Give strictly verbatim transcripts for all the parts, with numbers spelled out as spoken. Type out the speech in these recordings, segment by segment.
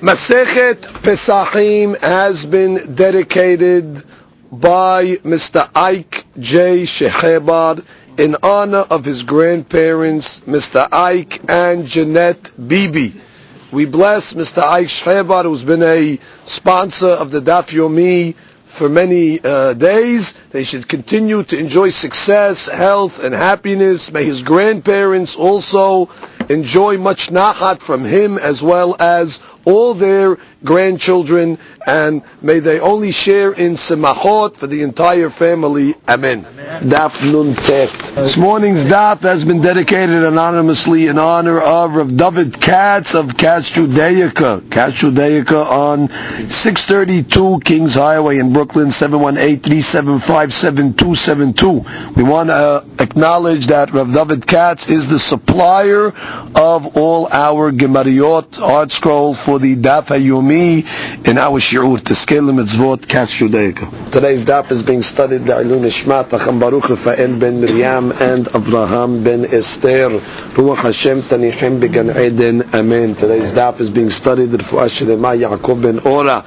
Masechet Pesachim has been dedicated by Mister Ike J. Shehebar in honor of his grandparents, Mister Ike and Jeanette Bibi. We bless Mister Ike Shehebar, who's been a sponsor of the Daf Yomi for many uh, days. They should continue to enjoy success, health, and happiness. May his grandparents also enjoy much nahat from him, as well as all their grandchildren, and may they only share in semachot for the entire family. Amen. Amen. Daf Nun Tet. This morning's daf has been dedicated anonymously in honor of Rav David Katz of Katz Judaica. Katz Judaica on six thirty-two Kings Highway in Brooklyn, seven one eight, three seven five, seven two seven two. We want to acknowledge that Rav David Katz is the supplier of all our Gemariot art scroll for the Daf HaYomi in our Shi'ur, Teskei Mitzvot, Katz Judaica. Today's Daf is being studied by Ilun Nishmat Acham Baruch Rafael ben Miriam and Avraham ben Esther. Ruach Hashem Tanihim Began Eden. Amen. Today's Daf is being studied Refuah Shelema Yaakov ben Ora.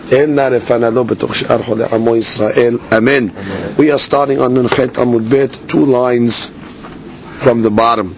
Amen. We are starting on Nunchet Amud Bet, two lines from the bottom.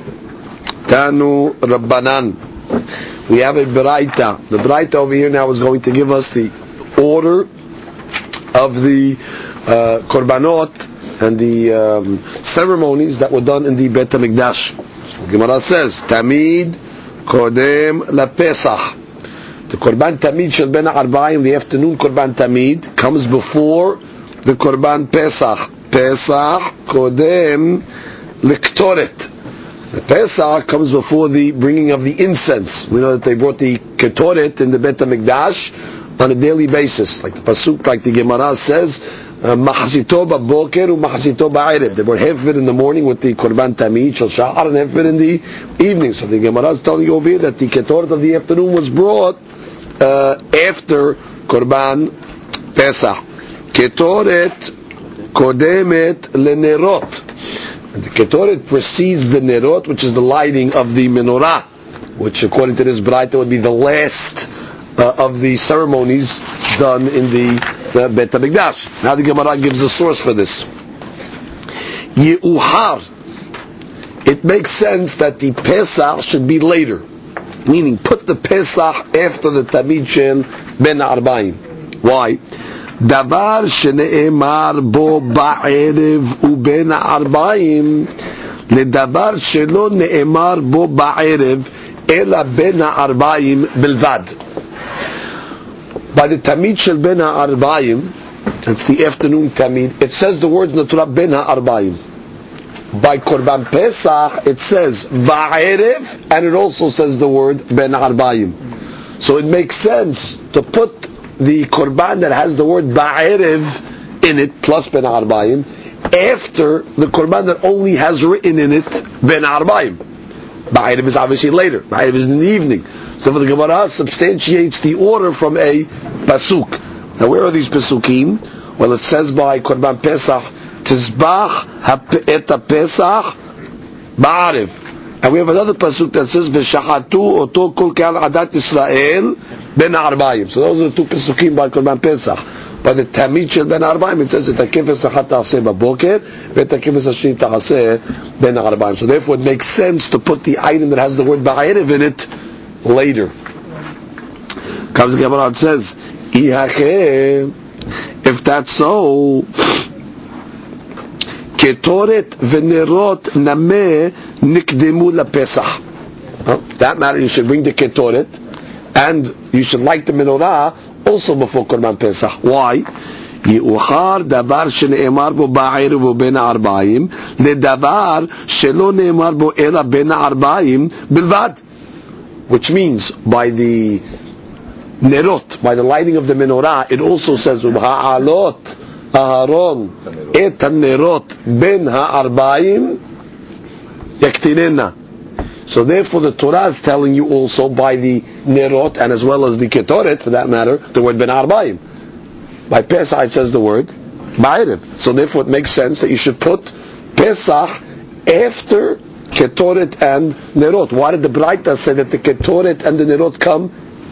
Tanu Rabbanan. We have a Beraita. The Beraita over here now is going to give us the order of the uh, Korbanot and the um, ceremonies that were done in the Bet HaMikdash. The Gemara says, Tamid Kodem LaPesach. The Korban Tamid Shel Ben Arba'im, the afternoon Korban Tamid, comes before the Korban Pesach. Pesach Kodem Lektoret. The Pesach comes before the bringing of the incense. We know that they brought the Ketoret in the Bet HaMikdash on a daily basis. Like the Pasuk, like the Gemara says, Mahasito ba'boker u mahasito ba'irib. They brought half of it in the morning with the Korban Tamid, Shel Shahar, and half of it in the evening. So the Gemara is telling you over here that the Ketoret of the afternoon was brought uh, after Korban Pesach. Ketoret kodemet lenerot. And the Ketoret precedes the Nerot, which is the lighting of the menorah, which according to this Braita would be the last uh, of the ceremonies done in the, the Bet HaMikdash. Now the Gemara gives the source for this. Ye'uhar. It makes sense that the Pesach should be later, meaning put the Pesach after the Tamid Shel Ben Arba'im. Why? דבר שנאמר בו בערב ובין הערביים לדבר שלא נאמר בו בערב אלא בין הערביים בלבד. By the Tamid Shel Ben HaArbaim, that's the afternoon Tamid, it says the words in the Torah Ben HaArbaim. By Korban Pesach it says Ba'erev, and it also says the word Ben HaArbaim. So it makes sense to put the Korban that has the word Ba'erev in it, plus Ben Arbaim, after the Korban that only has written in it Ben Arbaim. Ba'erev is obviously later. Ba'erev is in the evening. So the Gemara substantiates the order from a Pasuk. Now where are these Pasukim? Well, it says by Korban Pesach, Tizbach et Pesach Ba'arev. And we have another pasuk that says V'shachatu oto kol ke'al adat Yisrael ben Arbaim. So those are the two pasukim by Korban Pesach. By the Tamid Shel Ben Arbaim, it says Etakefes achat ta'aseh b'boker v'etakefes hasheni ta'aseh ben Arbaim. So therefore, it makes sense to put the item that has the word Ba'erev in it later. Comes the Gemara and says, Ihache, if that's so, Ketoret v'nerot nameh nikdemu LaPesach. That matter, you should bring the Ketoret, and you should light the menorah also before Korban Pesach. Why? Ye'uchar davar shene'emar bo ba'erev u ben ha'arba'im ledavar shelo ne'emar bo ela ben ha'arba'im bilvad. Which means, by the nerot, by the lighting of the menorah, it also says u'ha'alot Aharon et ha'nerot ben ha'arba'im yaktinena. So therefore the Torah is telling you also by the nerot and as well as the ketoret, for that matter, the word ben arba'im. By Pesach it says the word ba'erev. So therefore it makes sense that you should put Pesach after ketoret and nerot. Why did the Braita say that the ketoret and the nerot come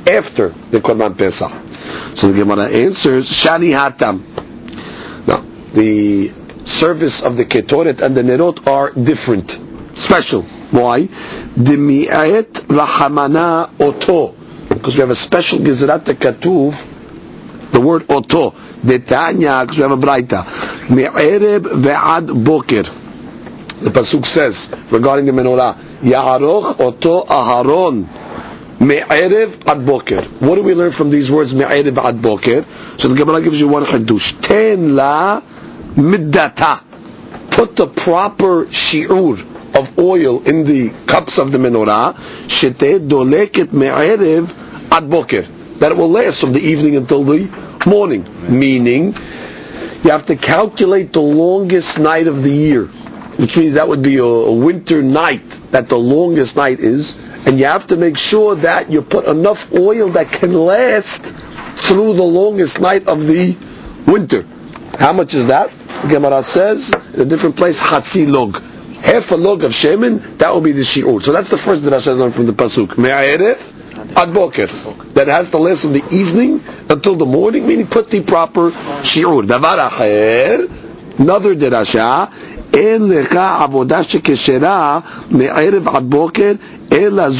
after the Korban Pesach. So the Gemara answers, Shani Hatam. Now, the service of the Ketoret and the Nerot are different, special. Why? Demi'et Rahamana Oto. Because we have a special Gezerat Katuv, the word Oto. Detanya, because we have a Braita. Me'ereb ve'ad boker. The Pasuk says, regarding the menorah, Ya'aroch Oto Aharon. Me'erev ad boker. What do we learn from these words, Me'erev ad boker? So the Gemara gives you one hadush. Ten la middata. Put the proper shi'ur of oil in the cups of the menorah. Shete doleket me'erev ad boker. That it will last from the evening until the morning. Meaning, you have to calculate the longest night of the year. Which means that would be a, a winter night, that the longest night is. And you have to make sure that you put enough oil that can last through the longest night of the winter. How much is that? The Gemara says, in a different place, Chatzi log. Half a log of shemen, that will be the shi'ur. So that's the first that I should learn from the Pasuk. Me'aref ad boker. That has to last from the evening until the morning, meaning put the proper shi'ur. Davar acher, another derasha, en lecha avodah shekeshera me'aref ad boker, there's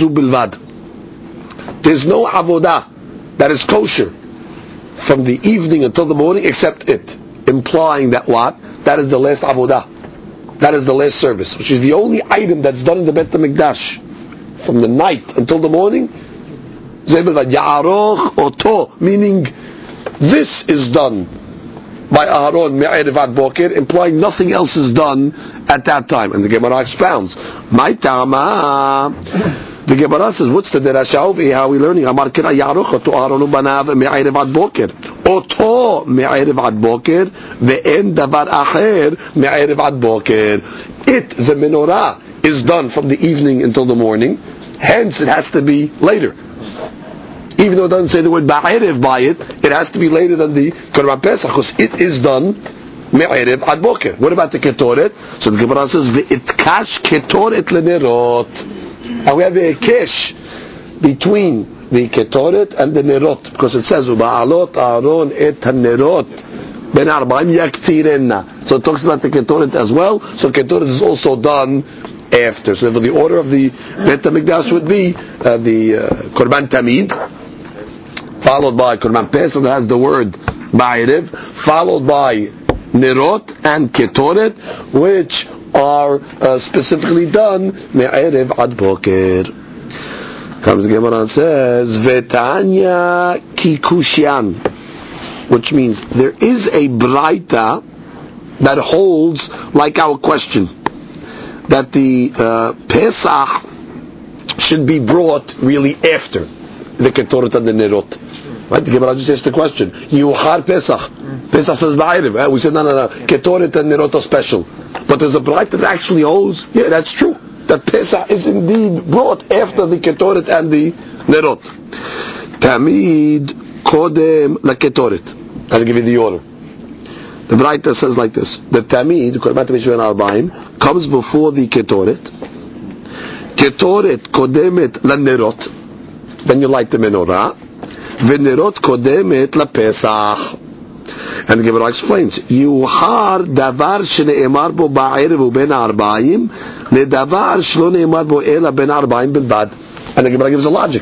no avodah that is kosher from the evening until the morning except it, implying that what? That is the last avodah. That is the last service, which is the only item that's done in the Beit HaMikdash from the night until the morning. Ya'aroch oto, meaning this is done by Aharon me'erev ad boker, implying nothing else is done at that time. And the Gemara expounds, my tama. The Gemara says, what's the derasha over here? How are we learning? Amar kira ya'aroch oto Aharon ubanav me'erev ad boker. Oto me'erev ad boker, ve'en davar acher me'erev ad boker. It, the menorah, is done from the evening until the morning. Hence, it has to be later. Even though it doesn't say the word ba'erev by it, it has to be later than the Korban Pesach, because it is done me'erev ad boker. What about the ketoret? So the Gemara says, ve'itkash ketoret lenerot. And we have a kesh between the ketoret and the nerot, because it says, u'ba'alot aaron et hanerot ben arba'im yaktirenna. So it talks about the ketoret as well. So ketoret is also done after. So the order of the Beit HaMikdash would be uh, the uh, Korban Tamid, followed by Korban Pesach that has the word Ba'erev, followed by Nerot and Ketoret, which are uh, specifically done Me'erev ad Boker. Comes the Gemara and says, Vetanya Kikushian, which means there is a Braita that holds like our question, that the uh, Pesach should be brought really after the Ketoret and the Nerot. Right? The Gemara just asked the question. Yuhar Pesach. Pesach says Ba'erev. We said no, no, no. Ketoret and Nerot are special. But there's a bright that actually holds. Yeah, that's true. That Pesach is indeed brought after the Ketoret and the Nerot. Tamid Kodem la Ketoret. I'll give you the order. The Braita says like this: the Tamid, Korban Tamid Arbaim, comes before the Ketoret. Ketoret Kodemet la Nerot. Then you light the menorah. V'nerot kodemet la Pesach. And the Gemara explains, Yuhar davar shene'emar bo ba'erev ben arba'im ledavar shlo ne'emar bo ela ben arba'im bilbad. And the Gemara gives a logic.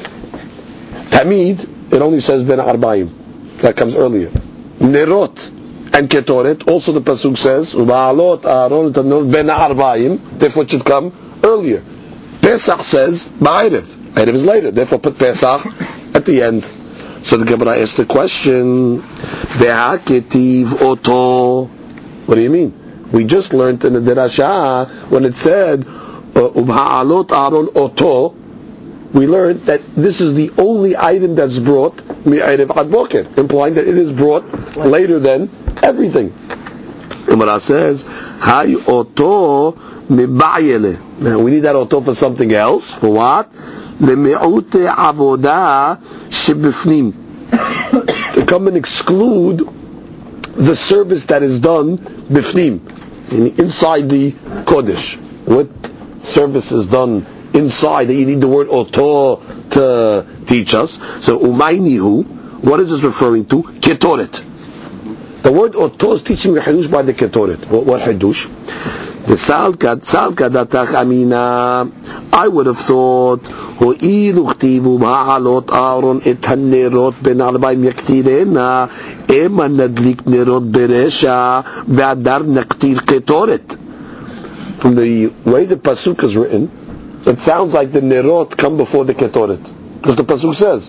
Tamid, it only says ben arba'im. That comes earlier. Nerot and Ketoret, also the Pasuk says, Uba'alot Aaron ben arba'im, therefore it should come earlier. Pesach says ba'erev. Erev is later, therefore put Pesach at the end. So the Gemara asked the question, Ve'haketiv oto. What do you mean? We just learned in the Derasha, when it said, Ubha'alot Aaron oto, we learned that this is the only item that's brought, Mi'erev ad boker, implying that it is brought later than everything. Gemara says, Hay oto mi'ba'yele. Now we need that oto for something else. For what? Le'me'ute avodah shebifnim. To come and exclude the service that is done bifnim, inside the kodesh. What service is done inside that you need the word oto to teach us. So umaynihu, what is this referring to? Ketoret. The word oto is teaching the hadush by the ketoret. What, what hadush? The salka salka datach amina. I would have thought ho'ilu chtivu ma'alot Aaron et hanerot ben arbaim yaktirena ema nadlik nerot beresha ve'adar naktir ketoret. From the way the pasuk is written, it sounds like the nerot come before the ketoret, because the pasuk says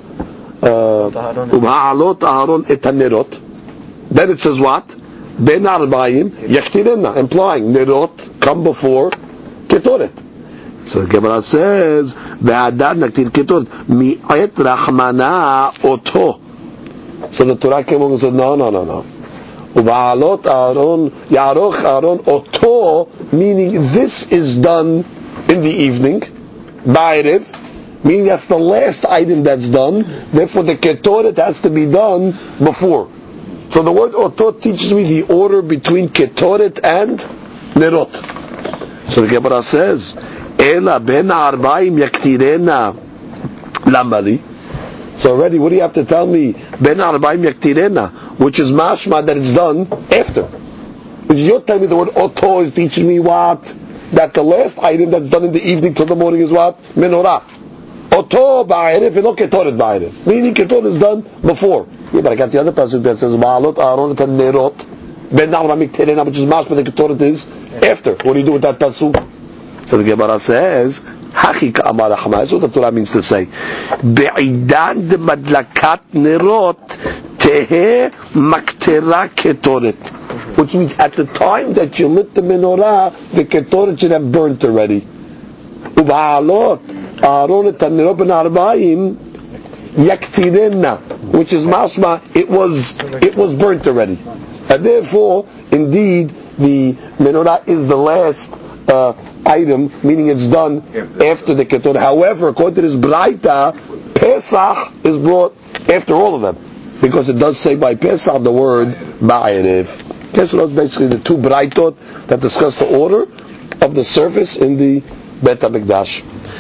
uma'alot Aaron et hanerot. Then it says what? Ben arbaim yaktirena, implying nerot come before ketoret. So the Gemara says ve'adar naktir ketoret mi'et rachmana oto. So the Torah came along and said no no no no. U'ba'alot Aaron yaroch Aaron oto, meaning this is done in the evening, ba'erev, meaning that's the last item that's done. Therefore, the ketoret has to be done before. So the word oto teaches me the order between ketoret and nerot. So the Gemara says, "Ela ben arbaim yaktirena lamali." So already, what do you have to tell me? Ben arbaim yaktirena, which is mashma that it's done after. Which you're telling me the word oto is teaching me what? That the last item that's done in the evening till the morning is what? Menorah. Oto ba'erev and not ketoret ba'erev. Meaning ketoret is done before. Yeah, but I got the other passage that says ma'alot Aaron et hanerot ben arbaim yaktirena, which is mashma that ketoret is after. What do you do with that pasuk? So the Gemara says, Hachika Amar Rahma. That's what the Torah means to say. Be'idan de madlakat nerot tehe maktera ketoret. Which means at the time that you lit the menorah, the ketoret should have burnt already. Uba'alot Aaron et hanerot ben arbaim yaktirena, which is mashma, it was it was burnt already. And therefore, indeed, the menorah is the last uh, item, meaning it's done after the ketoret. However, according to this Braita, Pesach is brought after all of them, because it does say by Pesach the word Ba'erev. Okay, so that's basically the two Braitot that discuss the order of the service in the Bet HaMikdash.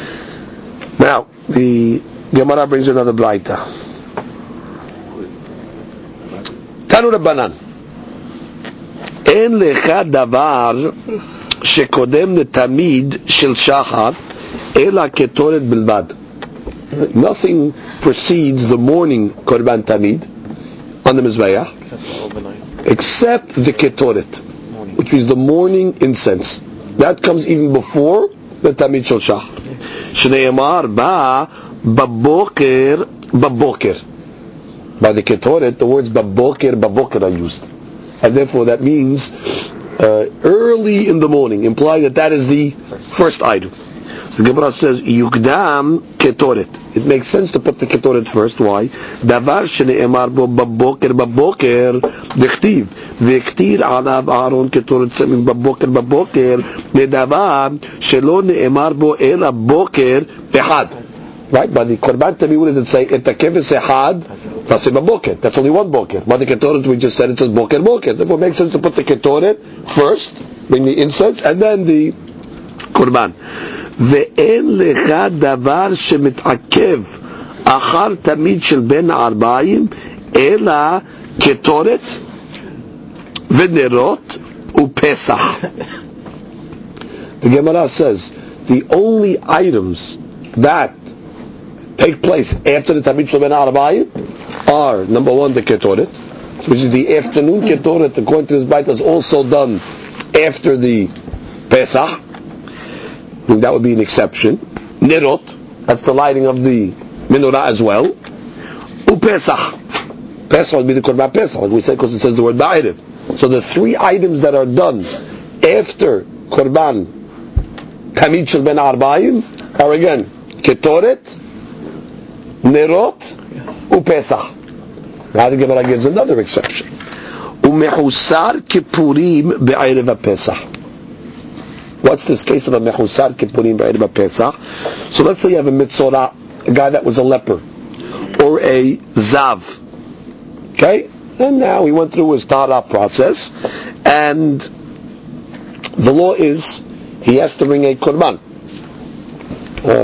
Now, the Gemara brings another Braita. Tanu Rabbanan. En lecha davar שקודם לתמיד של שחר, אלא כתורת בלבד. Nothing precedes the morning korban tamid on the mizbeach, except the ketoret, which means the morning incense. That comes even before the tamid shel shachar. Shneimar ba baboker baboker. By the ketoret, the words baboker baboker are used, and therefore that means Uh, early in the morning, implying that that is the first item. So the Gemara says, Yukdam ketoret. It makes sense to put the ketoret first. Why? Davar shene'emar bo baboker baboker dechtiv. V'ektir alav Aaron ketoret samim baboker baboker nedavar shelo ne'emar bo ela boker ehad. Right? By the Korban Tamid, what does it say? Et hakeves ehad taseh baboker. That's only one boker. By the ketoret, we just said it says boker boker. Therefore, it makes sense to put the ketoret first, bring the incense, and then the Korban. Ve'en lecha davar shemit'akev achar tamid shel ben arbaim ela ketoret v'nerot u'pesach. The Gemara says the only items that take place after the Tamid Shel Ben Arbaim are, number one, the Ketoret, which is the afternoon Ketoret, according to this Bait, is also done after the Pesach. And that would be an exception. Nerot, that's the lighting of the menorah as well. U-Pesach. Pesach would be the Korban Pesach, like we said, because it says the word Ba'erev. So the three items that are done after Korban Tamid Shel Ben Arbaim are again Ketoret, Nerot, uPesach. Now the Gemara gives another exception. Umehusar Kippurim be'erev Pesach. What's this case of a mehusar Kippurim be'erev Pesach? So let's say you have a mitzorah, a guy that was a leper, or a zav. Okay? And now he went through his tahara process, and the law is he has to bring a korban. Uh,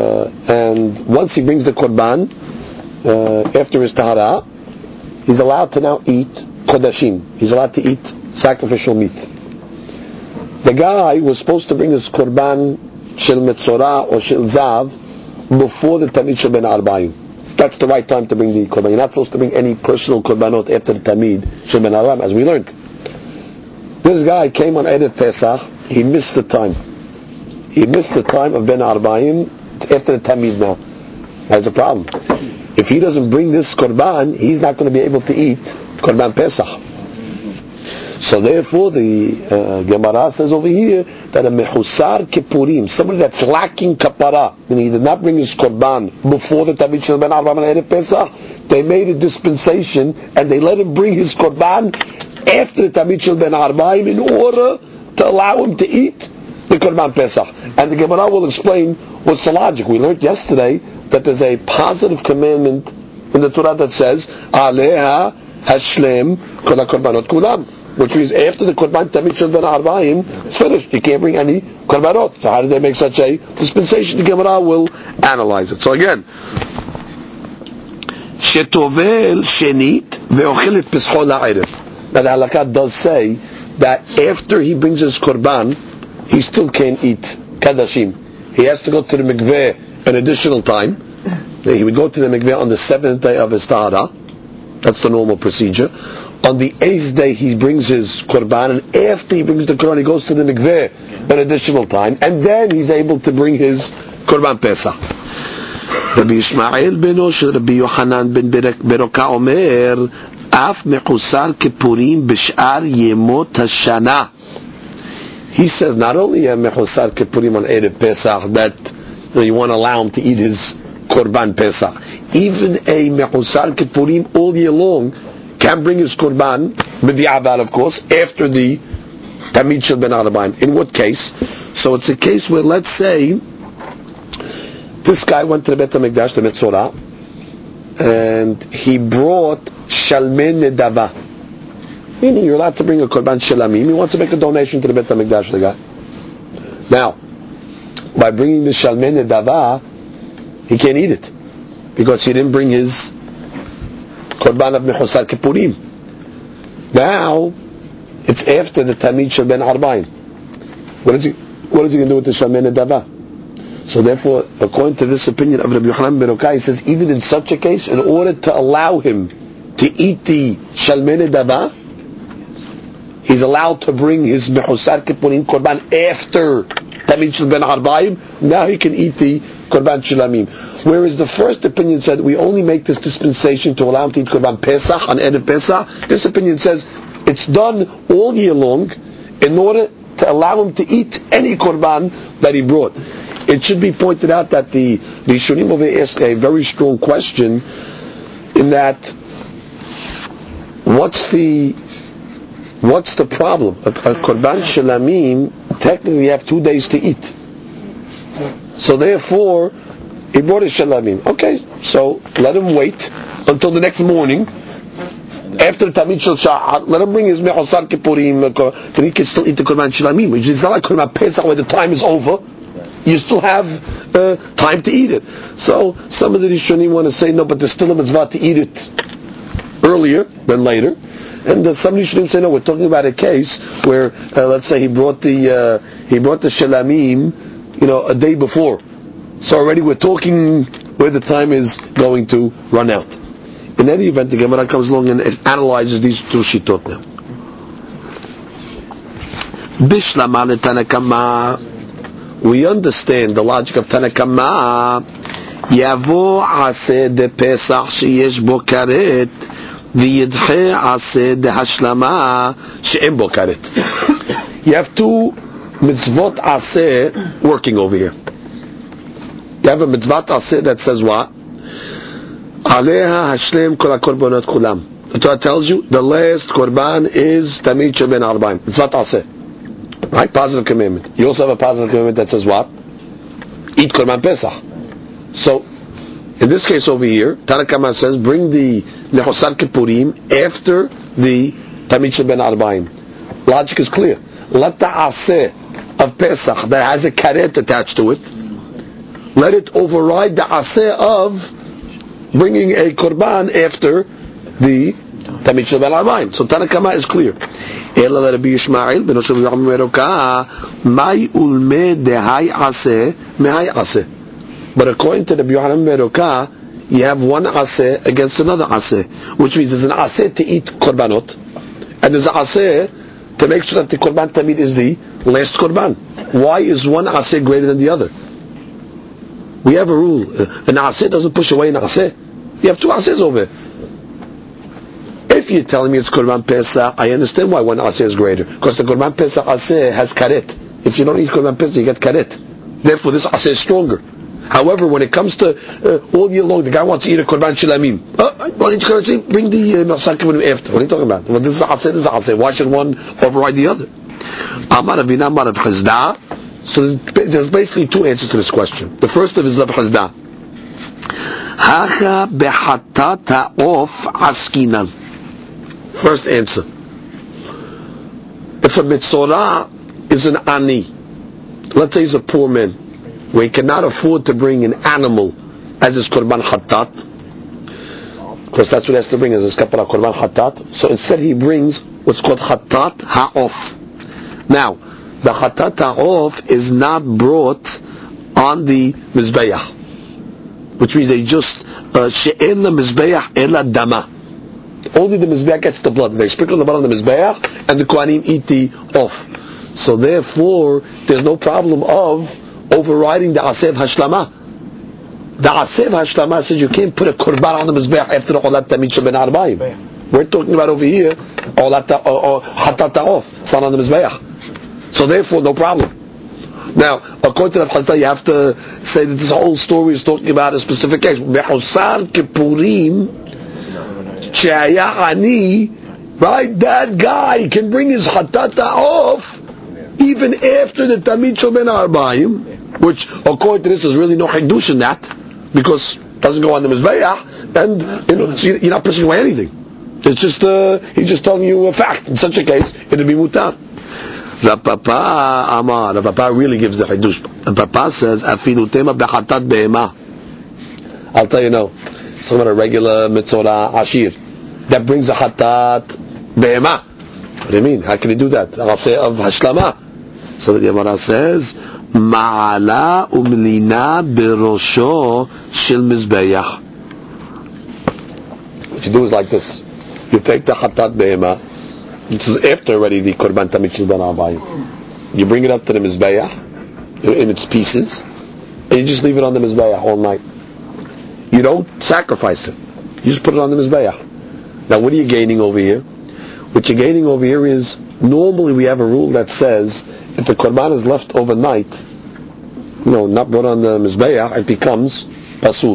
and once he brings the korban, uh, after his tahara, he's allowed to now eat kodashim. He's allowed to eat sacrificial meat. The guy was supposed to bring his korban shel metzora or shel zav before the tamid shel ben arba'im. That's the right time to bring the korban. You're not supposed to bring any personal korbanot after the tamid shel ben arba'im, as we learned. This guy came on Erev Pesach. He missed the time. He missed the time of ben arba'im. It's after the tamid now. That's a problem. If he doesn't bring this korban, he's not going to be able to eat korban Pesach. So therefore, the uh, Gemara says over here that a mehusar kippurim, somebody that's lacking kapara, and he did not bring his korban before the tamid shel ben arba'im and Erev Pesach, they made a dispensation and they let him bring his korban after the tamid shel ben arba'im in order to allow him to eat the korban Pesach. And the Gemara will explain what's the logic. We learned yesterday that there's a positive commandment in the Torah that says Aleha hashlem kol korbanot kulam, which means after the korban tamid shel ben arba'im it's finished. You can't bring any korbanot. So how did they make such a dispensation? The Gemara will analyze it. So again, shetovel shenit ve'ochel et pescho la'erev. Now the halakha does say that after he brings his korban, he still can't eat kadashim. He has to go to the mikveh an additional time. He would go to the mikveh on the seventh day of his tahara. That's the normal procedure. On the eighth day, he brings his korban, and after he brings the korban, he goes to the mikveh an additional time, and then he's able to bring his korban pesach. Rabbi Yishmael beno shel Rabbi Yochanan ben Beroka omer, af mechusar kippurim b'shar yemot hashana. He says not only a mechusar kippurim on Erev Pesach that you, know, you want to allow him to eat his korban pesach, even a mechusar kippurim all year long can bring his korban, b'di'avad of course, after the tamid shel ben arba'im. In what case? So it's a case where, let's say, this guy went to the Bet HaMikdash, the Metzorah, and he brought shalmei nedava. Meaning you're allowed to bring a korban shalamim. He wants to make a donation to the Bet HaMikdash, the guy. Now, by bringing the shalmei nedava, he can't eat it, because he didn't bring his korban of mechusar kippurim. Now, it's after the tamid shel ben arba'im. What is he, what is he going to do with the shalmei nedava? So therefore, according to this opinion of Rabbi Yochanan ben Beroka, he says even in such a case, in order to allow him to eat the shalmei nedava, he's allowed to bring his mechusar kippurim korban after tamid shel ben arba'im. Now he can eat the korban shalamim. Whereas the first opinion said we only make this dispensation to allow him to eat korban pesach on Erev Pesach. This opinion says it's done all year long in order to allow him to eat any korban that he brought. It should be pointed out that the the Rishonim over here ask a very strong question, in that what's the what's the problem? A, a korban shalamim technically you have two days to eat. So therefore, he brought his shalamim. Okay, so let him wait until the next morning, after the tamid shel sha'at. Let him bring his mechusar kippurim, then he can still eat the korban shalamim. Which is not like korban pesach where the time is over. You still have uh, time to eat it. So some of the Rishonim want to say no, but there's still a mitzvah to eat it earlier than later. And uh, some Rishonim say no, we're talking about a case where, uh, let's say he brought the uh, he brought the shalamim, you know, a day before. So already we're talking where the time is going to run out. In any event, the Gemara comes along and analyzes these two shitot now. Bishlama letanakama. We understand the logic of Tanakama. Yavo aseh de Pesach sheyesh bo karet, v'yidche aseh de hashlama she'en bo karet. You have two mitzvot aseh working over here. You have a mitzvot aseh that says what? Aleha hashlem kol hakorbanot kulam. The Torah tells you the last korban is tamid shel ben arba'im. Mitzvot aseh. Right? Positive commandment. You also have a positive commandment that says what? Eat korban pesach. So, in this case over here, Tanakama says, bring the mechusar kippurim after the tamid shel ben arba'im. Logic is clear. Let the aseh of pesach that has a karet attached to it, let it override the aseh of bringing a korban after the Tamid Shel Ben Arbaim. So Tana Kama is clear. Ela Rabbi Yishmael ben Osher ben Meroka, Mai ulme dehai aseh mehai aseh. But according to the Yohanan Meroka, you have one aseh against another aseh, which means there's an aseh to eat korbanot, and there's an aseh to make sure that the korban tamid is the last korban. Why is one aseh greater than the other? We have a rule. An aseh doesn't push away an aseh. You have two asehs over here. If you're telling me it's korban pesach, I understand why one aseh is greater. Because the korban pesach aseh has karet. If you don't eat korban pesach, you get karet. Therefore, this aseh is stronger. However, when it comes to uh, all year long, the guy wants to eat a korban shilamim. Uh, why don't you say, bring the masakim uh, after? What are you talking about? Well, this is aseh, this is aseh. Why should one override the other? Amar Avina, Amar Rav Chizda. So there's basically two answers to this question. The first of is Rav Chizda. Hacha behatat ha'of askinan. First answer. If a mitzorah is an ani, let's say he's a poor man, where he cannot afford to bring an animal as his korban hatat, because that's what he has to bring as his kapara korban hatat. So instead he brings what's called hatat ha'of. Now, the hatat ha'of is not brought on the mizbeach, which means they just she'en la mizbeach ela dama. Only the mizbeach gets the blood. They sprinkle the blood on the mizbeach, and the kohanim eat the off. So therefore, there's no problem of overriding the Asev Hashlama. The Asev Hashlama says you can't put a korban on the mizbeach after the Olat Tamid Shel Ben Arbaim. We're talking about over here Olat Hatat Ha'of. It's not on the mizbeach. So therefore, no problem. Now, according to Rav Chizda, you have to say that this whole story is talking about a specific case. Me'osar Kippurim She'aya Ani, right? That guy can bring his Hatat Ha'of even after the Tamid Shel Ben Arbaim, which according to this is really no chidush in that, because it doesn't go on the mizbeach, and you know, so you're not pushing away anything. It's just uh, he's just telling you a fact. In such a case, it'll be mutar. Rav Papa Amar, Rav Papa really gives the chidush. Rav Papa says, "Afilu tema bechatat behema." I'll tell you now. It's talking about a regular mitzorah ashir that brings a hatat behema. What do you mean? How can he do that? I'll say of hashlama. So the Gemara says, Ma'ala umlina berosho shel mizbeach. What you do is like this. You take the hatat behema. This is after already the korban tamid shel ben arbaim. You bring it up to the mizbeach in its pieces, and you just leave it on the mizbeach all night. You don't sacrifice it. You just put it on the mizbeach. Now what are you gaining over here? What you're gaining over here is, normally we have a rule that says, if the korban is left overnight, you know, not brought on the mizbeach, it becomes pasul.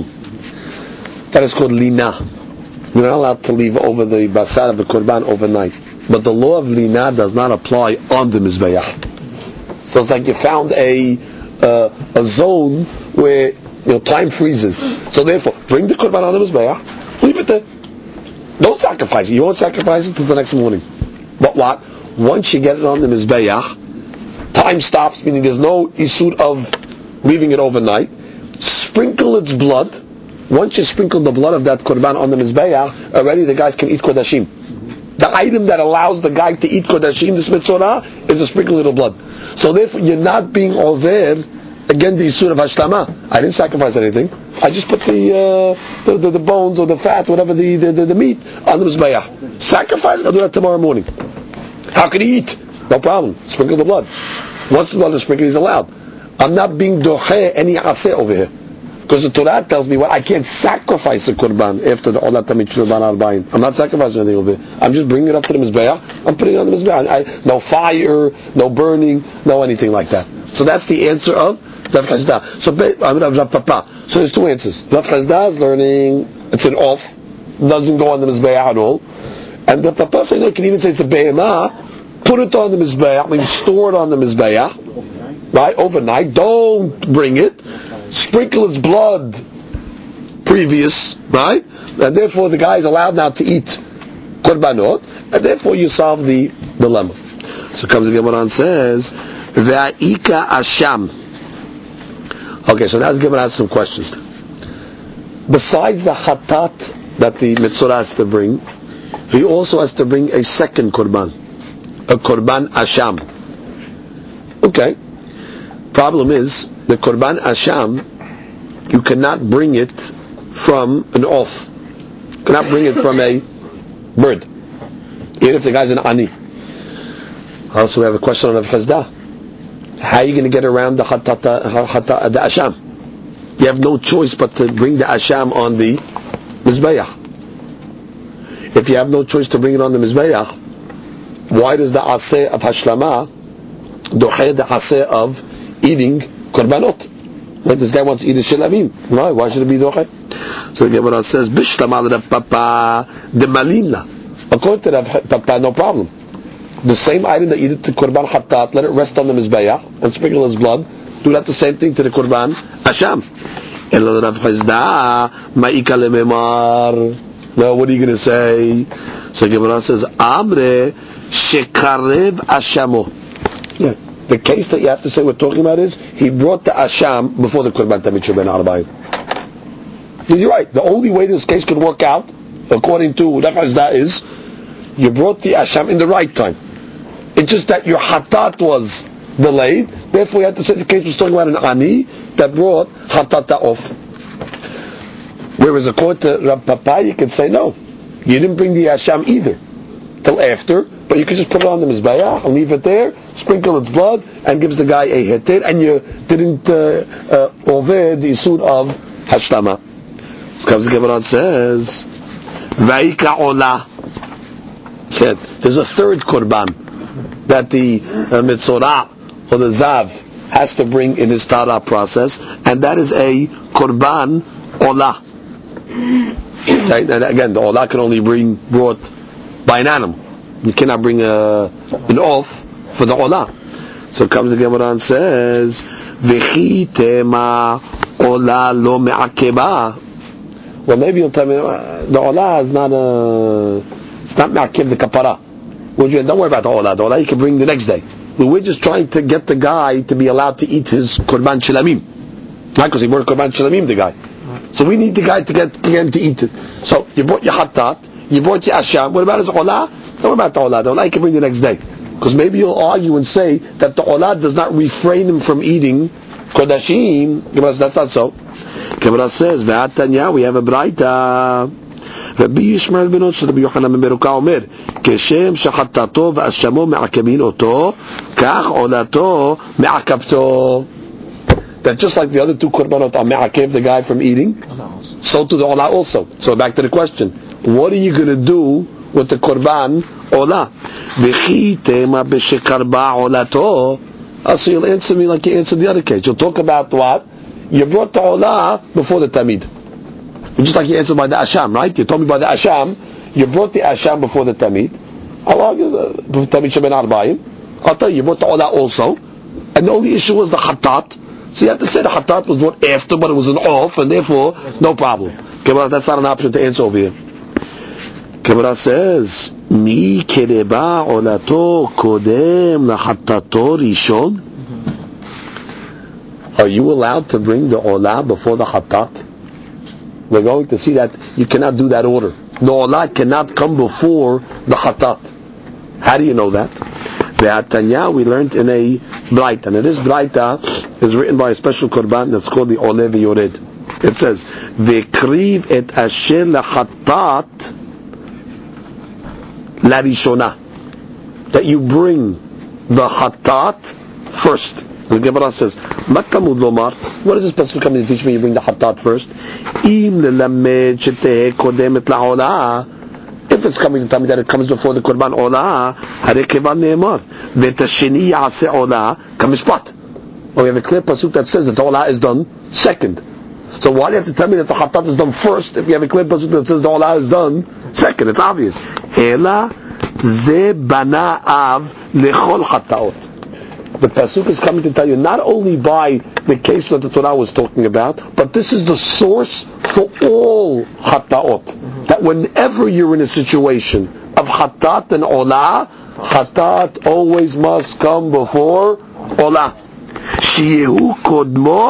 That is called lina. You're not allowed to leave over the basar of the korban overnight. But the law of lina does not apply on the mizbeach. So it's like you found a uh, a zone where you know time freezes. So therefore, bring the korban on the mizbeach, leave it there. Don't sacrifice it. You won't sacrifice it till the next morning. But what? Once you get it on the mizbeach, time stops, meaning there's no isur of leaving it overnight. Sprinkle its blood. Once you sprinkle the blood of that korban on the mizbeach, already the guys can eat kodashim. The item that allows the guy to eat kodashim, this mitzorah, is a sprinkling of blood. So therefore, you're not being over again the isur of hashlama. I didn't sacrifice anything. I just put the, uh, the, the the bones or the fat, whatever the the, the, the meat on the mizbeach. Sacrifice, I'll do that tomorrow morning. How can he eat? No problem. Sprinkle the blood. Once the blood is sprinkled, he's allowed. I'm not being doche any aseh over here. Because the Torah tells me, well, I can't sacrifice a korban after the Olat Tamid Shel Ben Arbaim. I'm not sacrificing anything over here. I'm just bringing it up to the Mizbeach. I'm putting it on the Mizbeach. I, no fire, no burning, no anything like that. So that's the answer of Rav Chizda. So, I'm Rav Papa. So there's two answers. Rav Chizda is learning, it's an off, doesn't go on the Mizbeach at all. And Rav Papa saying, no, you can even say it's a Behemah, put it on the Mizbeach, I mean, store it on the Mizbeach, right, overnight, don't bring it, sprinkle its blood previous, right, and therefore the guy is allowed now to eat korbanot, and therefore you solve the dilemma. So comes the Gemara and says, Va'ika asham. Okay, so now let's give us some questions. Besides the hatat that the Metzora has to bring, he also has to bring a second korban, a korban asham. Okay. Problem is, the korban asham, you cannot bring it from an off. You cannot bring it from a bird. Even if the guy's an ani. Also, we have a question on Rav Chazda. How are you going to get around the hatata, hatata, the asham? You have no choice but to bring the asham on the mizbeach. If you have no choice to bring it on the mizbeach, why does the aseh of hashlama dohe the aseh of eating korbanot? When this guy wants to eat a shilamim, why? Why should it be dohe? So the Gemara says, "Bishlama Rav Papa de malina." According to Rav Papa, no problem. The same item that you did to korban hatat, let it rest on the mizbeach and sprinkle his blood. Do that the same thing to the korban asham. Ela Rav Chazda ma'ika lememar. Now, what are you going to say? So Gemara says, Amre shekarev ashamo. Yeah. The case that you have to say we're talking about is, he brought the asham before the korban tamid sheben arbaim. You're right. The only way this case could work out, according to Rav Chazda, is, you brought the asham in the right time. It's just that your hatat was delayed, therefore you had to say the case was talking about an ani that brought hatata off. Whereas according to Rav Papa, you can say no, you didn't bring the asham either till after, but you could just put it on the mizbeach and leave it there, sprinkle its blood, and gives the guy a heter, and you didn't over the isur of hashlama. So comes the Gemara says, Vayika ola. There's a third korban that the uh, Metzora or the Zav has to bring in his Tara process, and that is a korban olah. Okay? And again, the olah can only bring brought by an animal. You cannot bring a, an off for the olah. So comes the Gemara and says, "V'chi tema olah lo me'akeba." Well, maybe you'll tell me uh, the olah is not a, it's not me'akeb the kapara. Don't worry about the olah. The olah you can bring the next day. But we're just trying to get the guy to be allowed to eat his korban shilamim. Not because he brought korban shilamim, the guy. So we need the guy to get, get him to eat it. So you brought your hatat, you brought your asham. What about his olah? Don't worry about the olah. The olah you can bring the next day. Because maybe you'll argue and say that the olah does not refrain him from eating kodashim. That's not so. Gemara says, "Ve'atanya, we have a braita." Rabbi Yishmael ben Osh, Rabbi Yochanan ben Beruka Omer, כשם שחטאתו ואשמו מעכבין אותו, כך עולתו מעכבתו. That just like the other two korbanot are me'akev the guy from eating, so to the olah also. So back to the question, what are you going to do with the korban olah? V'chi tema b'shekarba olato. So you'll answer me like you answered the other case. You'll talk about what? You brought the olah before the tamid. Just like you answered by the asham, right? You told me by the asham, you brought the asham before the tamid. I'll argue the tamid sheben arbaim. I'll tell you, you brought the olah also. And the only issue was the hatat. So you have to say the hatat was brought after, but it was an off, and therefore, no problem. Gemara, that's not an option to answer over here. Gemara says, Mi kereba olato kodem lahatato rishon. Are you allowed to bring the olah before the hatat? We're going to see that you cannot do that order. The olah cannot come before the hatat. How do you know that? Ve'atanya, we learned in a braita, and this braita is written by a special korban that's called the Oleh V'Yored. It says, Ve'kriv et asher lahatat larishona. That you bring the hatat first. The Gemara says, Matamud Lomar, what is this special coming to teach me? You bring the hatat first. Im lelamed sheteh kodemet la'olah. If it's coming to tell me that it comes before the korban olah, harei kevan ne'emar ve'tasheni ya'aseh olah kamishpat. Well, we have a clear pasuk that says that the olah is done second. So why do you have to tell me that the hatat is done first if you have a clear pasuk that says the olah is done second? It's obvious. Ela ze bana av lechol hataot. The pasuk is coming to tell you not only by the case that the Torah was talking about, but this is the source for all hataot. Mm-hmm. That whenever you're in a situation of hatat and olah, hatat always must come before olah. Sheyehu kodmot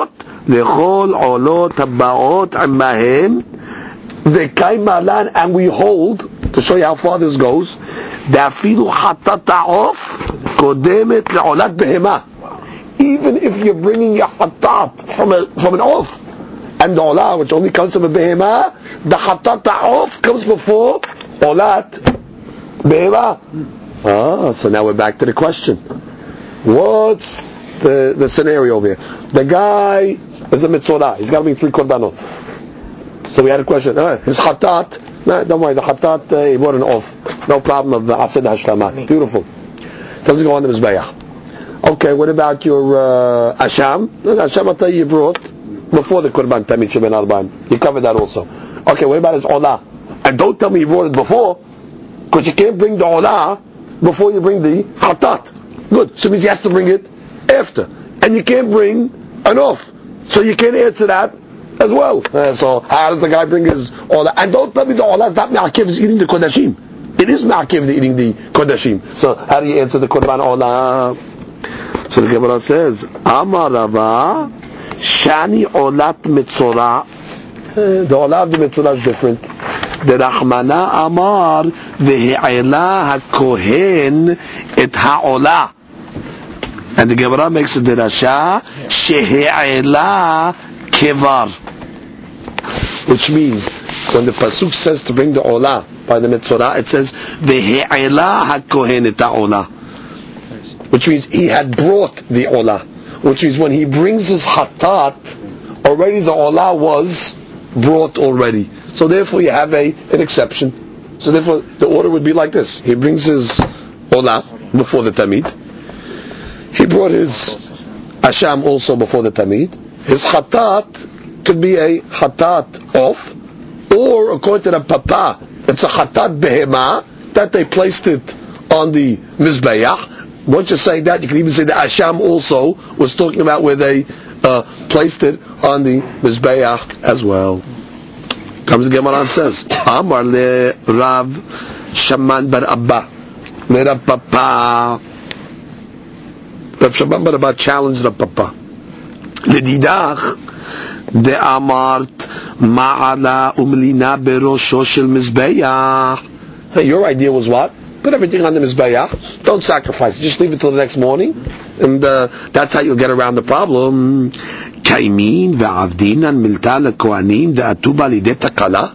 V'chol olot habaot amahem v'kaimalan, and we hold, to show you how far this goes, da'afilu hatat ha'of kodemet le'olat behema. Even if you're bringing your hatat from a, from an off, and the olah, which only comes from a behema, the hatat ha'of comes before olat behema. Ah, so now we're back to the question. What's the, the scenario over here? The guy is a mitzorah. He's got to be three korbanot. So we had a question. Uh, his hatat, no, don't worry, the hatat, uh, he brought an off. No problem of the asid hashlama. Beautiful. Doesn't go on the mizbeach. Okay, what about your uh, asham? The asham atay you brought before the korban tamid sheben arba'im. You covered that also. Okay, what about his olah? And don't tell me you brought it before, because you can't bring the olah before you bring the hatat. Good. So it means he has to bring it after. And you can't bring an off. So you can't answer that as well. Uh, so how does the guy bring his olah? And don't tell me the olah is not ma'akev, is eating the kodashim. It is ma'akev, the eating the kodashim. So how do you answer the korban olah? So the Gemara says, Amar Rava, Shani olat mitzorah. The olah of the mitzorah is different. The Rahmana Amar, Ve'ela hakohen et ha'olah. And the Gemara makes a derasha, Shehe'ela kevar. Which means, when the Pasuk says to bring the olah by the mitzorah, it says, Ve'ela hakohen et ha'olah. Which means he had brought the olah. Which means when he brings his hatat, already the olah was brought already. So therefore you have a an exception. So therefore the order would be like this. He brings his olah before the tamid. He brought his asham also before the tamid. His hatat could be a hatat off, or according to the papa, it's a hatat behema, that they placed it on the mizbeach. Once you say that, you can even say the asham also was talking about where they uh, placed it on the mizbeach as well. Comes the Gemara and says, Amar le Rav Shaman bar Abba, le Rav Papa. Rav Shaman bar Abba challenged Rav Papa. Le didach de amart ma'ala umlina berosho shel mizbeach. Your idea was what? Put everything on the mizbeach. Don't sacrifice it. Just leave it till the next morning, and uh, that's how you'll get around the problem. Kaimin ve'avdinan milta lekohanim de'atuba lidei takala.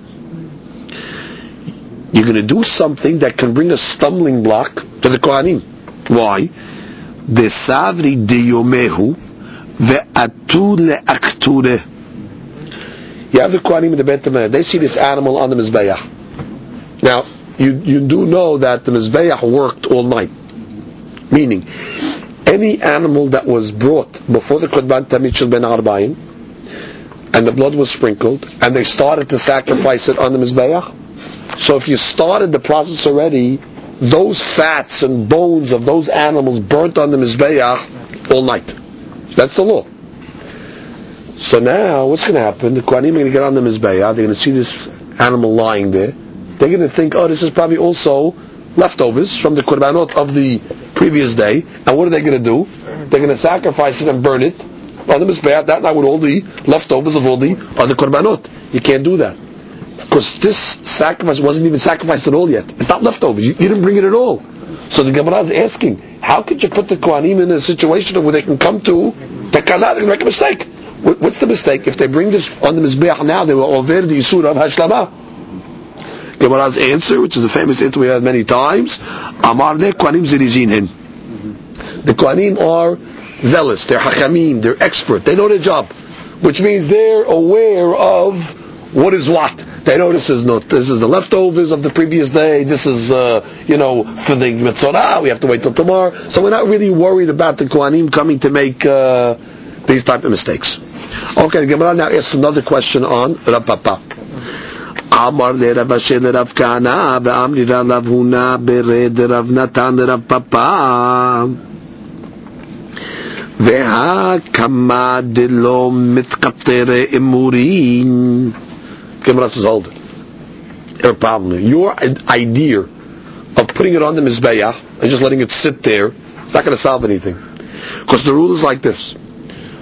You're going to do something that can bring a stumbling block to the kohanim. Why? Desavri deyomehu ve'atu le'akture. You have the kohanim in the Beit HaMikdash. They see this animal on the mizbeach. Now, you you do know that the mizbeach worked all night. Meaning, any animal that was brought before the korban tamid shel ben arba'im, and the blood was sprinkled, and they started to sacrifice it on the mizbeach. So if you started the process already, those fats and bones of those animals burnt on the mizbeach all night. That's the law. So now, what's going to happen? The kohanim are going to get on the mizbeach. They're going to see this animal lying there. They're going to think, oh, this is probably also leftovers from the korbanot of the previous day. And what are they going to do? They're going to sacrifice it and burn it on the mizbeach that night with all the leftovers of all the other korbanot. You can't do that, because this sacrifice wasn't even sacrificed at all yet. It's not leftovers. You, you didn't bring it at all. So the Gemara is asking, how could you put the kohanim in a situation where they can come to takala, they can make a mistake? What's the mistake? If they bring this on the mizbeach now, they will over the yisur of hashlama. Gemara's answer, which is a famous answer we have many times, Amar le kohanim zirizin hin. The kohanim are zealous, they're hachamim, they're expert, they know their job, which means they're aware of what is what. They know this is not, this is the leftovers of the previous day, this is, uh, you know, for the mitzorah, we have to wait till tomorrow. So we're not really worried about the kohanim coming to make uh, these type of mistakes. Okay, the Gemara now asks another question on Rav Papa. Amar le Rav Asher le Rav Kahana ve'amri Rav Huna bered Rav Natan le Rav Papa veha kama delo mitkatere imurin. Gemara says, hold it. Your problem. Your idea of putting it on the mizbeach and just letting it sit there, it's not going to solve anything. Because the rule is like this.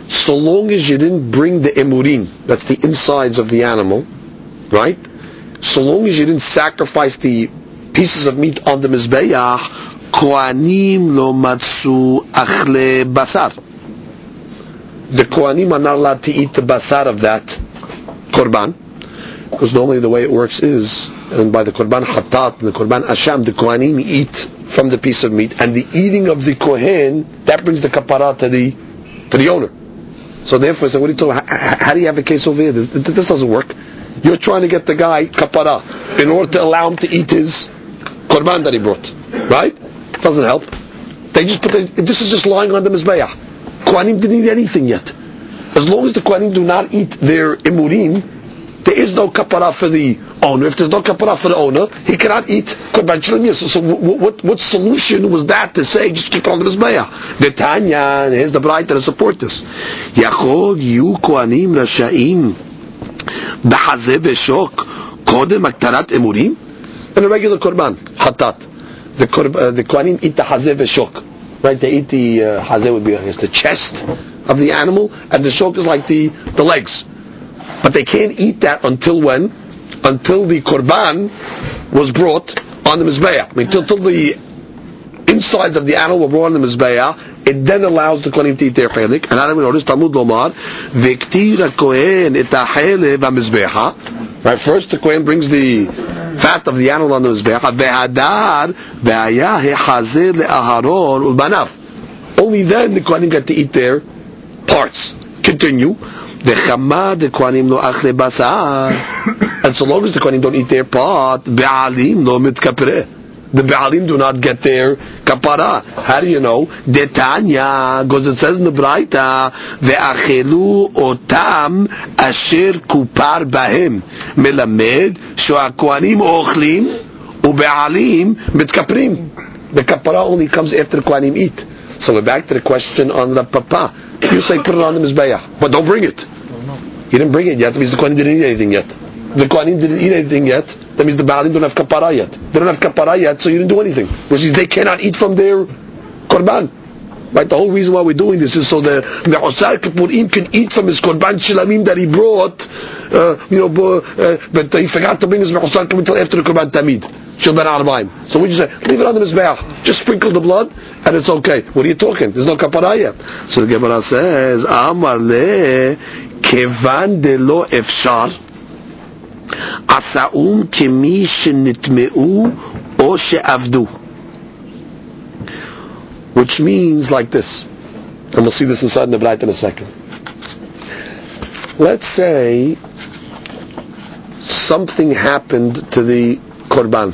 so long as you didn't bring the emurim, that's the insides of the animal, right? So long as you didn't sacrifice the pieces of meat on the mizbeach, kohanim lo matzu achle basar. The kohanim are not allowed to eat the basar of that korban, because normally the way it works is, and by the korban hatat, the korban asham, the kohanim eat from the piece of meat, and the eating of the kohen, that brings the kapara to the to the owner. So therefore, so what are you talking about? How, how do you have a case over here? This, this doesn't work. You're trying to get the guy kapara in order to allow him to eat his korban that he brought, right? Doesn't help. They just put the, this is just lying on the mizbeach. Kohanim didn't eat anything yet. As long as the kohanim do not eat their emurim, there is no kapara for the owner. If there's no kapara for the owner, he cannot eat korban shlamiyah. So, so what, what, what solution was that to say just keep on the mizbeach? The Tanya, here's the Braita to support this. Yachol yu kohanim rasha'im b'chazeh v'shok kodem aktarat emurim. And a regular korban hatat, the korb, uh, the kohanim eat the hazeh v'shok. Right, they eat the uh, hazeh would be I guess the chest of the animal, and the shok is like the the legs. But they can't eat that until when? Until the korban was brought on the mizbeach. I mean, until, until the insides of the animal were brought on the mizbeach, it then allows the kohanim to eat their chelik. And I don't notice Talmud Lomar, v'ktira kohen et ha'chelev ha'mizbecha. Right, first the kohen brings the fat of the animal on the mizbeach. Ve'hadar ve'ayah he'chazeh le'aharon ulbanav. Only then the kohanim get to eat their parts. Continue. And so long as the kohanim don't eat their part, be'alim lo mitkapereh. The be'alim do not get their kapara. How do you know? Detanya, because it says in the Braita, ve'achelu otam asher kupar bahem melamed sho'akohanim ochlim u'be'alim mitkaprim. The kapara only comes after the kohanim eat. So we're back to the question on the papa. You say put it on the mizbeach, but don't bring it. You didn't bring it yet. That means the kohanim didn't eat anything yet. The kohanim didn't eat anything yet. That means the baalim don't have kapara yet. They don't have kapara yet, so you didn't do anything. Which means they cannot eat from their korban. Right? The whole reason why we're doing this is so the me'osar kipurim can eat from his korban shilamim that he brought. Uh, you know, uh, but he forgot to bring his me'osar kipurim until after the korban tamid. Shilban arbaim. So we just say leave it on the mizbeach. Just sprinkle the blood, and it's okay. What are you talking? There's no kapara yet. So the Gemara says, Amar le kevan de lo efshar asaum kemi shenitmeu o she'avdu. Which means like this, and we'll see this inside in the Braita in a second. Let's say something happened to the korban.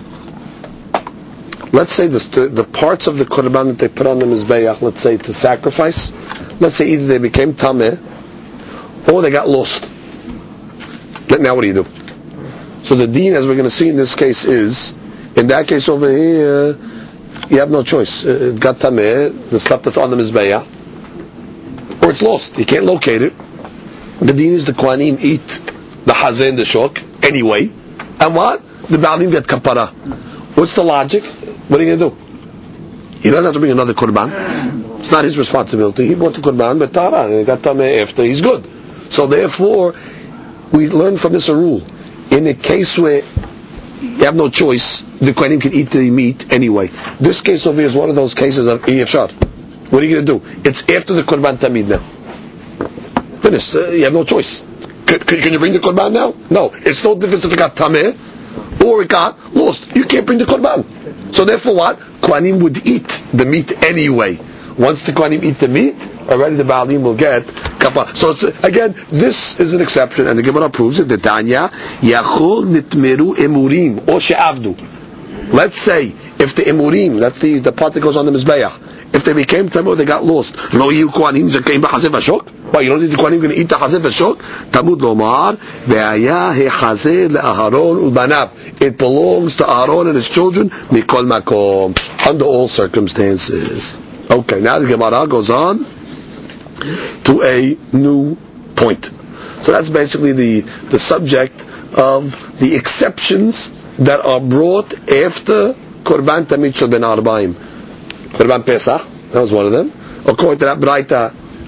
Let's say this, the, the parts of the korban that they put on the mizbeach, let's say to sacrifice, let's say either they became tameh or they got lost. Now what do you do? So the deen, as we're going to see in this case, is in that case over here, you have no choice. It got tameh, the stuff that's on the mizbeach, or it's lost. You can't locate it. The deen is the kohanim eat the hazeh and the shok anyway, and what? The baalim get kapara. What's the logic? What are you going to do? He doesn't have to bring another korban. It's not his responsibility. He brought the korban, but tara, he got tameh after. He's good. So therefore, we learn from this a rule. In a case where you have no choice, the kohanim can eat the meat anyway. This case over here is one of those cases of yefshar. What are you going to do? It's after the korban tamid now. Finished. Uh, you have no choice. Can, can, can you bring the korban now? No. It's no difference if it got tameh or it got lost. You can't bring the korban. So therefore what? Kohanim would eat the meat anyway. Once the kohanim eat the meat, already the baalim will get kapara. So it's, again, this is an exception, and the Gemara proves it. The Tanya, Yachol nitmeru emurim or she'avdu. Let's say if the emurim, that's the, the part that goes on the mizbeach, if they became tameh, they got lost. Lo yiyu kohanim zakaim b'chazeh v'shok. Why you don't think the kohanim going to eat the hazeh v'shok? Talmud lomar ve'ayah he'chazeh le'aharon u'banav. It belongs to Aaron and his children mikol makom, under all circumstances. Okay, now the Gemara goes on to a new point. So that's basically the, the subject of the exceptions that are brought after Korban Tamid Shel Ben Arbaim. Korban Pesach, that was one of them. According to that Braita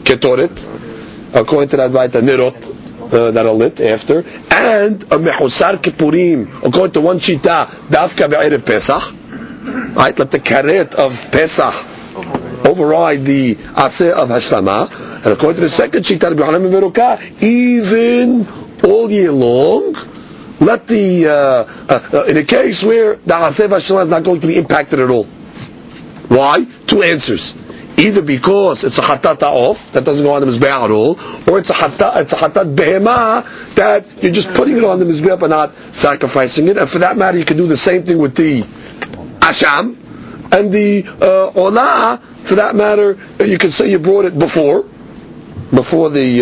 ketoret, according to that right, the nirot, uh, that are lit after, and a mehusar kippurim, according to one shita, dafka be'erev pesach, right, let the karet of pesach override the aseh of hashlama, and according to the second shita, even all year long, let the, uh, uh, uh, in a case where the aseh of hashlama is not going to be impacted at all. Why? Two answers. Either because it's a hatat off that doesn't go on the mizbeach at all, or it's a hatat it's a hatat behema that you're just putting it on the mizbeach but not sacrificing it. And for that matter, you can do the same thing with the asham and the uh, olah. For that matter, you can say you brought it before, before the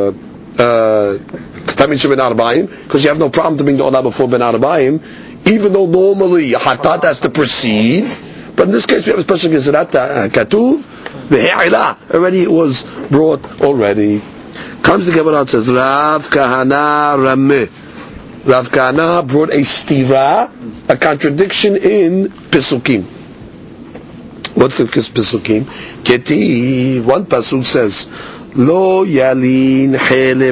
tamid uh, uh, ben arbaim, because you have no problem to bring the olah before ben arbaim, even though normally a hatat has to precede. But in this case, we have a special gezerat katuv. The he'ila already it was brought already. Comes the Gemara and says, Rav Kahana Rameh. Rav Kahana brought a stira, a contradiction in Pesukim. What's the Pesukim? Ketiv, one pasuk says, Lo yalin helev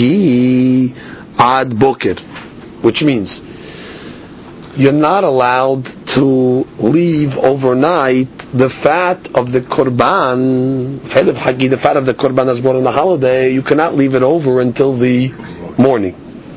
hagi ad boker, which means you're not allowed to leave overnight the fat of the korban, helev hagi, the fat of the korban that's brought on the holiday. You cannot leave it over until the morning.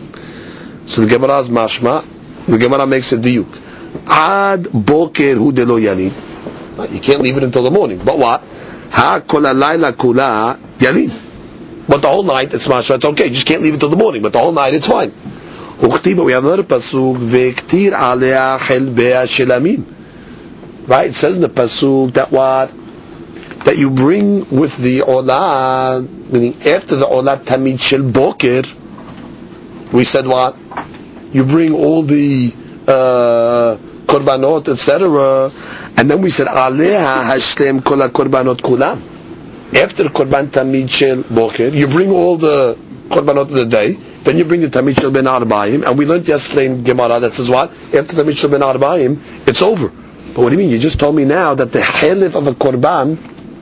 So the Gemara is mashma. The Gemara makes a diuk. Ad boker hu de lo yalin. You can't leave it until the morning. But what? Ha kol halayla kula yalin. But the whole night it's mashma. It's okay. You just can't leave it till the morning. But the whole night it's fine. But we have another pasuk, ve'ktir alea helbea shelamim. Right? It says in the pasuk that what? That you bring with the olah, meaning after the olah tamid shel boker, we said what? You bring all the uh, korbanot, et cetera, and then we said alea hashlem kol korbanot kulam. After the korban tamid shel boker, you bring all the korbanot of the day. Then you bring the Tamid Shel Ben Arbaim, and we learned yesterday in Gemara that says what? After Tamid Shel Ben Arbaim, it's over. But what do you mean? You just told me now that the halif of a korban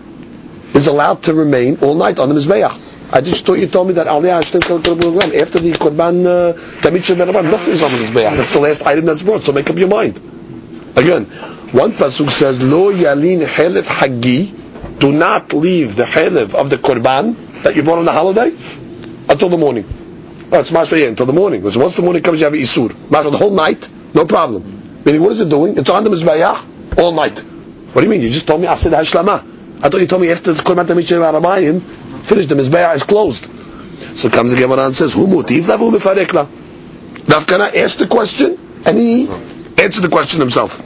is allowed to remain all night on the Mizbeach. I just thought you told me that Aliyah Hashem Korban, after the korban uh, Tamid Shel Ben Arbaim, nothing is on the Mizbeach. That's the last item that's brought, so make up your mind. Again, one pasuk says, Lo yalin halif hagi, do not leave the halif of the korban that you brought on the holiday until the morning. Oh, it's mashma until the morning. Because once the morning comes, you have an isur. Mashma the whole night, no problem. Meaning, what is it doing? It's on the mizbeach all night. What do you mean? You just told me after the hashlama. I thought you told me after the korban tamid shel arabayim, finished, the mizbeach is closed. So comes the Gemara and says, Hu mutiv lavu mefarek la. Rav Kahana asked the question, and he answered the question himself.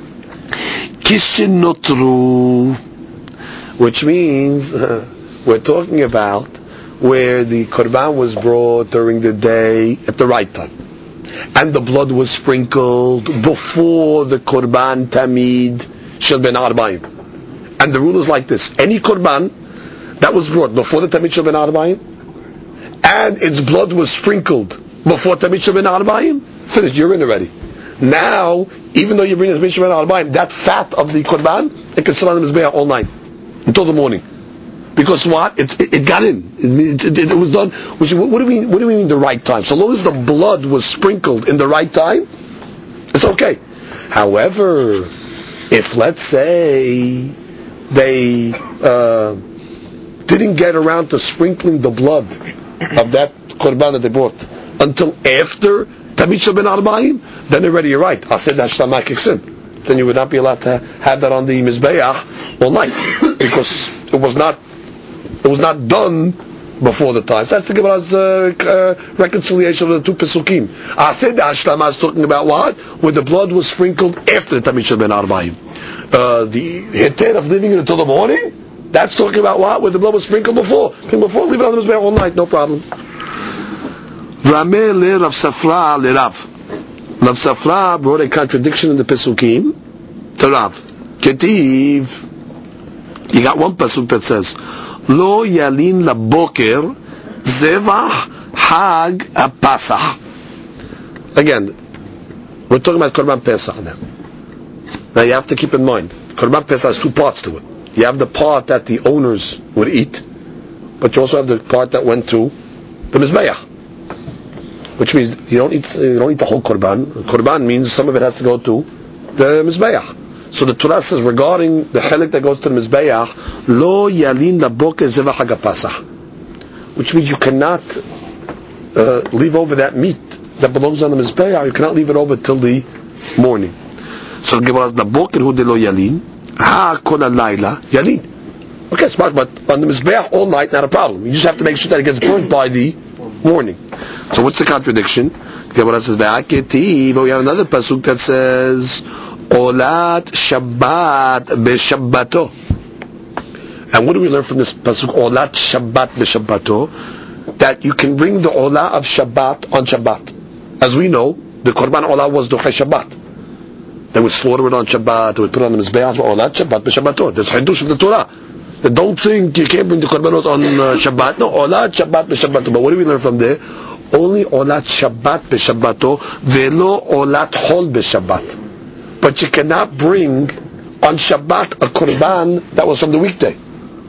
Kishin notru, which means uh, we're talking about where the korban was brought during the day at the right time, and the blood was sprinkled before the korban tamid shel ben arbaim. And the rule is like this: any korban that was brought before the tamid shel ben arbaim, and its blood was sprinkled before tamid shel ben arbaim, finished. You're in already. Now, even though you bring the tamid shel ben arbaim, that fat of the korban, it can sit on the mizbeach all night until the morning. Because what? It, it, it got in. It, it, it was done. Which, what, do we, what do we mean the right time? So long as the blood was sprinkled in the right time, it's okay. However, if let's say they uh, didn't get around to sprinkling the blood of that korban that they brought until after Tamid Shel Ben Arbaim, then already you're right. I said that Hashlama kicks in. Then you would not be allowed to have that on the Mizbeach all night because it was not. It was not done before the time. So that's the Gemara's uh, uh, reconciliation of the two Pesukim. I said that Hashlama is talking about what? Where the blood was sprinkled after the Tamid Shel Ben Arbaim. Uh, the heter of leaving it until the morning, that's talking about what? Where the blood was sprinkled before. Before, leave it on the Mizbeach all night, no problem. Rameh le Rav Safra le Rav. Rav Safra brought a contradiction in the Pesukim to Rav. Ketiv. You got one Pesuk that says, Lo yalin laboker zevach hag apasach. Again, we're talking about Korban Pesach now. Now you have to keep in mind, Korban Pesach has two parts to it. You have the part that the owners would eat, but you also have the part that went to the Mizbeach. Which means you don't eat you don't eat the whole korban. Korban means some of it has to go to the Mizbeach. So the Torah says regarding the chelik that goes to the Mizbeach, lo yalin laboker zevach hagapasach, which means you cannot uh, leave over that meat that belongs on the Mizbeach. You cannot leave it over till the morning. So the Gemara says laboker hu de lo yalin ha kol halayla yalin. Okay, smart, but on the Mizbeach all night, not a problem. You just have to make sure that it gets burnt by the morning. So what's the contradiction? The Gemara says ve'aketi, but we have another pasuk that says Olat Shabbat b'Shabbato. And what do we learn from this pasuk? Olat Shabbat b'Shabbato, that you can bring the Olah of Shabbat on Shabbat. As we know, the Korban Olah was Duchai Shabbat. They would slaughter it on Shabbat. They would put it on the Mizbeach. Olat Shabbat b'Shabbato. That's Hidush of the Torah. They don't think you can't bring the Korbanot on uh, Shabbat. No, Olat Shabbat b'Shabbato. But what do we learn from there? Only Olat Shabbat b'Shabbato, velo Olat Hol b'Shabbat. But you cannot bring on Shabbat a Korban that was from the weekday.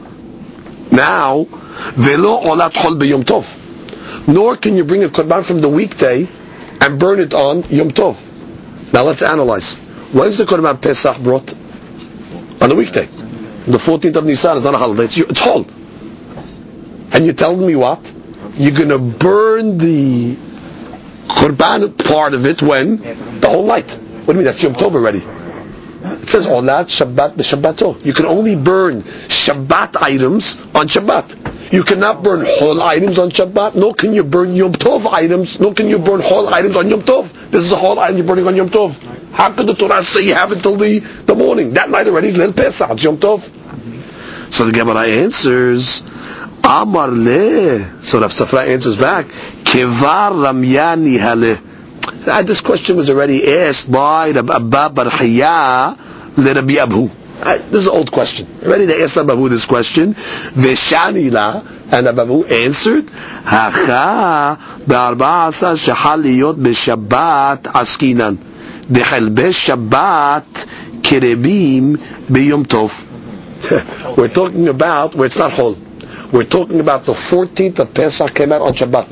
Now, velo Olat Hol b'Yom Tov. Nor can you bring a Korban from the weekday and burn it on Yom Tov. Now let's analyze. When's the Korban Pesach brought? On the weekday. The fourteenth of Nisan is not a holiday. It's, it's Hol. And you're telling me what? You're going to burn the Korban part of it when? The whole night. What do you mean? That's Yom Tov already. It says Olat Shabbat b'Shabbato. You can only burn Shabbat items on Shabbat. You cannot burn whole items on Shabbat, nor can you burn Yom Tov items, nor can you burn whole items on Yom Tov. This is a whole item you're burning on Yom Tov. How could the Torah say you have until the, the morning? That night already is Leil Pesach, it's Yom Tov. So the Gemara answers, Amar le. So Rav Safra answers back, Kevar Ramyani hale. This question was already asked by Rabbi Abba Bar Hiya le Rabbi Abu. This is an old question. Already they asked Rabbi Abu this question. Veshani la, and Rabbi Abu answered, Hacha be'arba'asa shechal liyot b'Shabbat askinan. Dechel b'Shabbat kerebim b'Yom Tov. We're talking about where it's not whole. We're talking about the fourteenth of Pesach came out on Shabbat.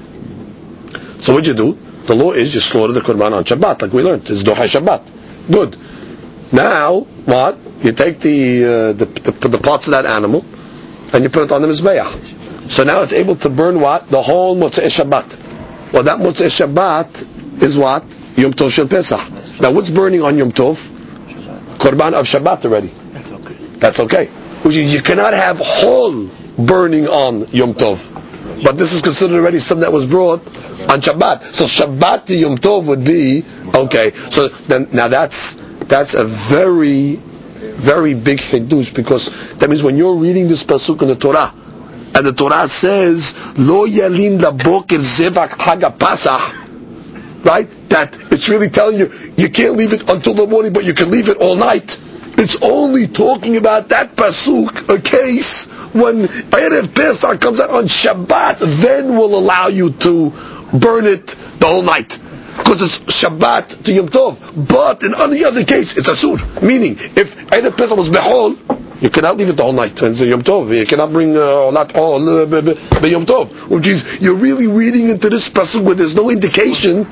So what'd you do? The law is you slaughter the Qurban on Shabbat, like we learned. It's Doha Shabbat. Good. Now, what? You take the, uh, the, the the parts of that animal and you put it on the Mizbeach. So now it's able to burn what? The whole Motzei Shabbat. Well, that Motzei Shabbat is what? Yom Tov Shel Pesach. Now what's burning on Yom Tov? Qurban of Shabbat already. That's okay. That's okay. Which is, you cannot have whole burning on Yom Tov. But this is considered already something that was brought on Shabbat. So Shabbat to Yom Tov would be okay. So then now that's that's a very very big chidush, because that means when you're reading this pasuk in the Torah and the Torah says Lo Yalin Laboker Zevach Haga Pasach, right? That it's really telling you you can't leave it until the morning, but you can leave it all night. It's only talking about that pasuk, a case when Erev Pesach comes out on Shabbat, then we'll allow you to burn it the whole night, because it's Shabbat to Yom Tov. But in any other case, it's Asur. Meaning, if Erev Pesach was Behol, you cannot leave it the whole night. It's Yom Tov. You cannot bring Olat Hol be Yom Tov. Which is, you're really reading into this pasuk where there's no indication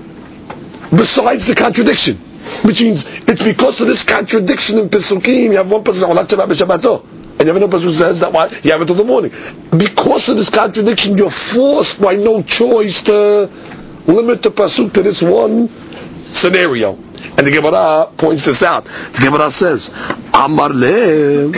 besides the contradiction. Which means, it's because of this contradiction in Pesukim, you have one pasuk, Olat Shabbat b'Shabbato. And you have another person who says that why you have it till the morning. Because of this contradiction, you're forced by no choice to limit the pasuk to this one scenario. And the Gemara points this out. The Gemara says, Amar le.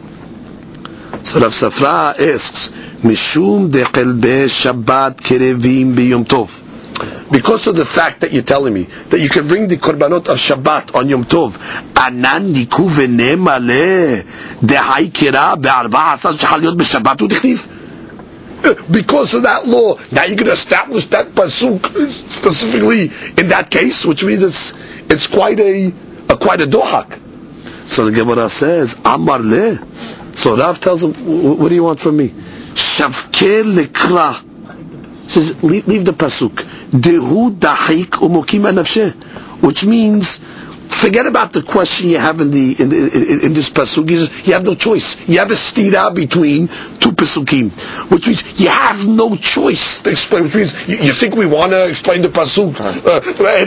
So Rav Safra asks, Mishum deqel be Shabbat kerevim b'Yom Tov. Because of the fact that you're telling me that you can bring the korbanot of Shabbat on Yom Tov, anan niku v'nema le dehai kira be'arba asas shechal liot b'Shabbat u'tichtiv. Because of that law, now you're going to establish that pasuk specifically in that case, which means it's it's quite a, a quite a dohak. So the Gemara says, Amar le. So Rav tells him, what do you want from me? Shavke lekra. Says, leave, leave the pasuk. Dehu dahik umokim anafsheh, which means forget about the question you have in the in, the, in, in this pasuk. You have no choice. You have a stira between two pasukim, which means you have no choice to explain. Which means you, you think we want to explain the pasuk? Uh,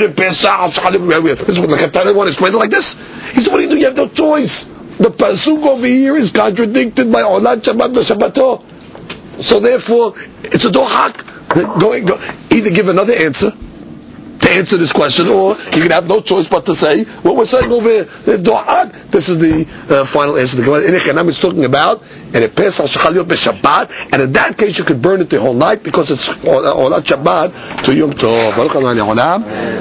I want to explain it like this. He said, "What do you do? You have no choice. The pasuk over here is contradicted by Olat Shabbat v'Shabbato. So therefore, it's a dohak. Go, go, either give another answer to answer this question, or you can have no choice but to say what we're saying over here. This is the uh, final answer. The Gemara in Echanam is talking about, and it Pesach Shechaliot b'Shabbat, and in that case you could burn it the whole night because it's Olat Shabbat to Yom Tov.